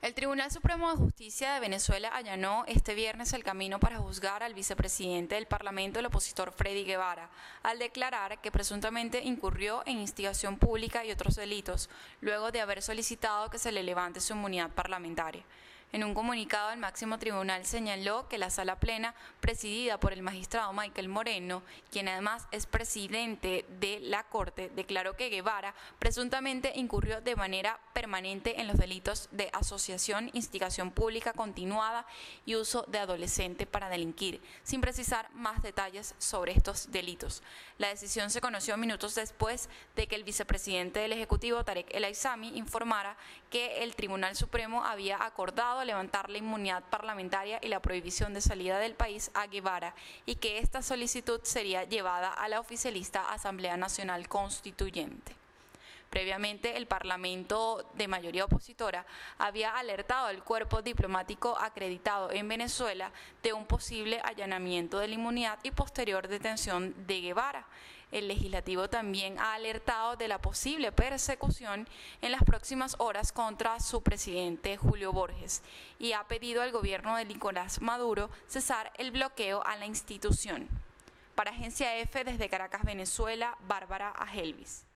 El Tribunal Supremo de Justicia de Venezuela allanó este viernes el camino para juzgar al vicepresidente del Parlamento, el opositor Freddy Guevara, al declarar que presuntamente incurrió en instigación pública y otros delitos, luego de haber solicitado que se le levante su inmunidad parlamentaria. En un comunicado, el máximo tribunal señaló que la sala plena, presidida por el magistrado Michael Moreno, quien además es presidente de la Corte, declaró que Guevara presuntamente incurrió de manera permanente en los delitos de asociación, instigación pública continuada y uso de adolescente para delinquir, sin precisar más detalles sobre estos delitos. La decisión se conoció minutos después de que el vicepresidente del Ejecutivo, Tarek El Aissami, informara que el Tribunal Supremo había acordado levantar la inmunidad parlamentaria y la prohibición de salida del país a Guevara y que esta solicitud sería llevada a la oficialista Asamblea Nacional Constituyente. Previamente, el Parlamento de mayoría opositora había alertado al cuerpo diplomático acreditado en Venezuela de un posible allanamiento de la inmunidad y posterior detención de Guevara. El legislativo también ha alertado de la posible persecución en las próximas horas contra su presidente Julio Borges y ha pedido al gobierno de Nicolás Maduro cesar el bloqueo a la institución. Para Agencia F, desde Caracas, Venezuela, Bárbara Ajelvis.